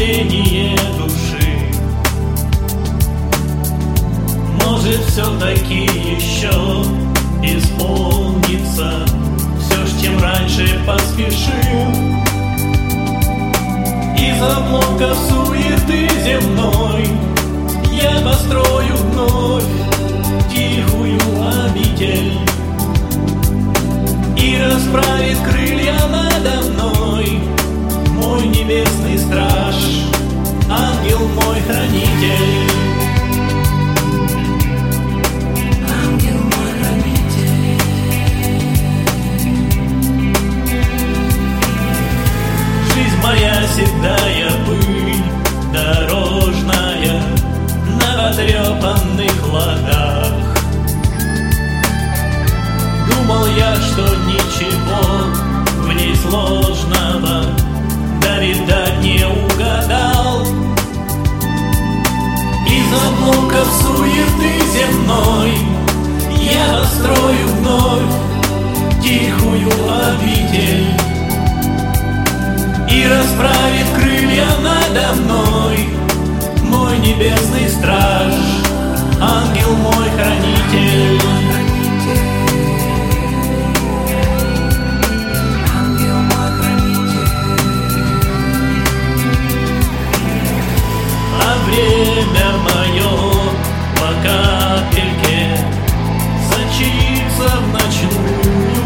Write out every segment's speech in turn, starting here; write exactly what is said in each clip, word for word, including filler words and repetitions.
биение души. Может, все-таки еще исполнится все ж, чем раньше поспешил. Из обломков суеты земной я построю вновь тихую обитель, и расправит крылья надо мной мой небесный страж, ангел мой хранитель. Ангел мой хранитель. Жизнь моя седая пыль дорожная на потрепанных ладах. Думал я, что ничего в ней сложного, да, видать, не угадал. Из обломков суеты земной я построю вновь тихую обитель, и расправит крылья надо мной мой небесный страж, ангел мой хранитель. Время мое по капельке сочится в ночную,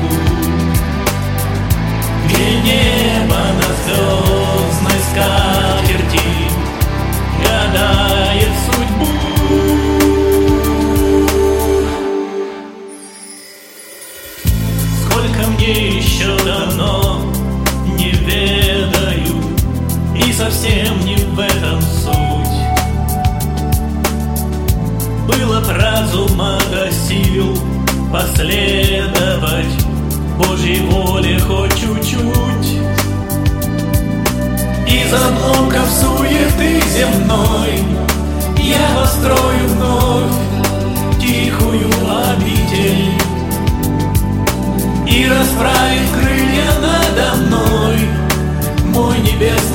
где небо на звездной скатерти гадает судьбу. Сколько мне еще дано, не ведаю, и совсем не в этом суть. Было б разума до сил последовать Божьей воле хоть чуть-чуть. Из обломков суеты земной я построю вновь тихую обитель, и расправит крылья надо мной мой небесный